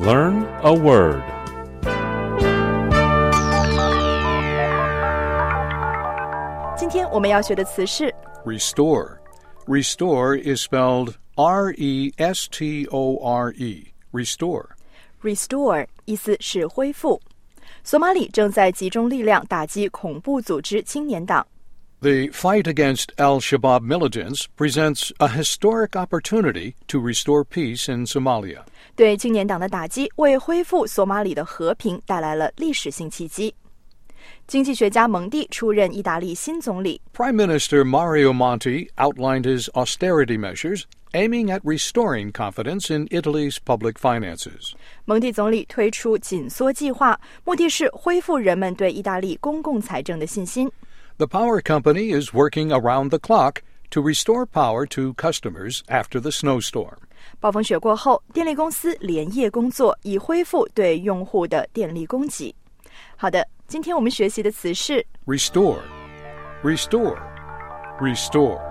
Learn a word. 今天我们要学的词是 Restore. Restore is spelled R-E-S-T-O-R-E. Restore. restore， 意思是恢复。索马里正在集中力量打击恐怖组织青年党。 The fight against al-Shabaab militants presents a historic opportunity to restore peace in Somalia. 对青年党的打击为恢复索马里的和平带来了历史性契机。经济学家蒙蒂出任意大利新总理。 Prime Minister Mario Monti outlined his austerity measures, aiming at restoring confidence in Italy's public finances. 蒙蒂总理推出紧缩计划，目的是恢复人们对意大利公共财政的信心。 The power company is working around the clock to restore power to customers after the snowstorm. 暴风雪过后，电力公司连夜工作，以恢复对用户的电力供给。好的，今天我们学习的词是 Restore. Restore. Restore.